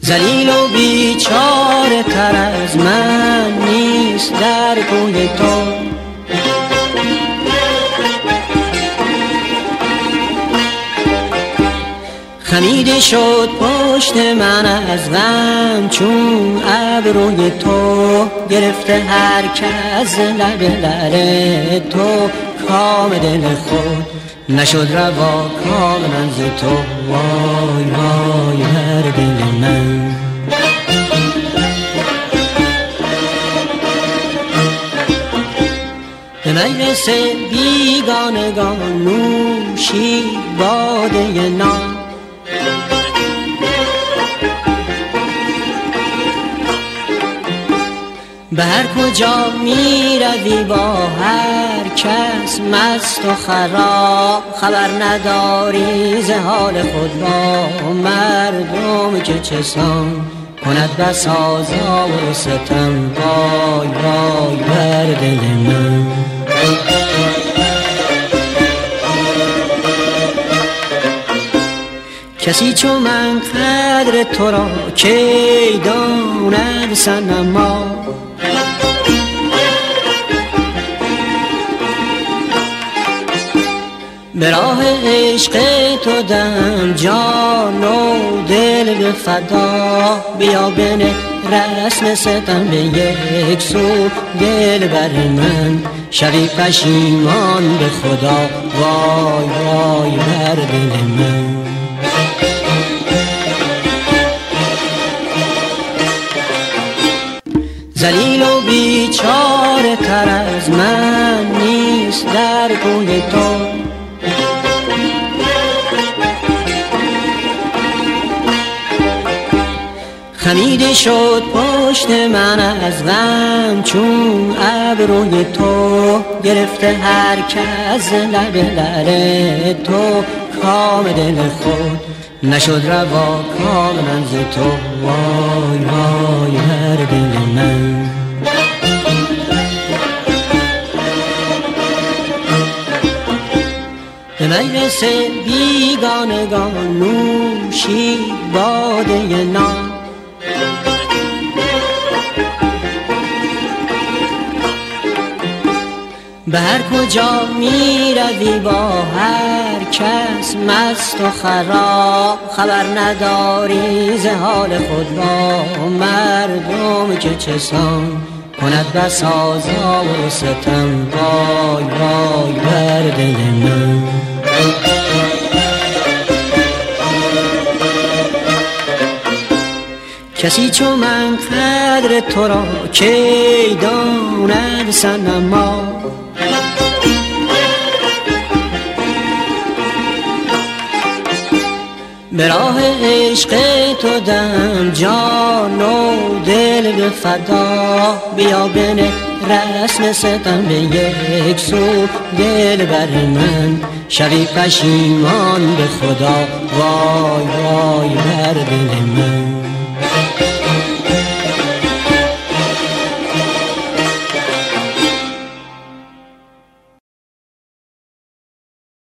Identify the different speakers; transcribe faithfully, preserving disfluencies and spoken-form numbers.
Speaker 1: ذلیل و بیچاره تر از من نیست در کوی تو. خمیده شد پشت من از غم چون ابروی تو، گرفته هر کس لب لعل تو، کام دل خود نشد روا کام من ز تو. وای وای هر دل من. به مجلس بیگانگان نوشی باده نام، به هر کجا می روی با هر کس مست و خراب، خبر نداری ز حال خود با مردم که چسان کند بس آزار و ستم. وای وای بر دل من. کسی چو من قدر تو را کی داند صنما، به راه عشق تو دم جان و دل به فدا. بیا بنه رسم ستم به یک سو دل بر من، شوی پشیمان به خدا. وای وای بر دل من. ذلیل و بیچاره تر از من نیست در کوی تو. خمیده شد پشت من از غم چون ابروی تو، گرفته هر کس لب لعل تو، کام دل خود نشد روا کام من ز تو. وای وای هر دل من. به مجلس بیگانگان نوشی باده نام، به هر کجا می روی با هر کس مست و خراب، خبر نداری ز حال خود با مردم که چسان کند بس آزار و ستم. وای وای بر دل من. کسی چو من قدر تو را کی داند صنما، به راه عشق تو دم جان و دل به فدا. بیا بنه رسم ستم به یک سو دل بر من، شوی پشیمان به خدا. وای وای بر دل من.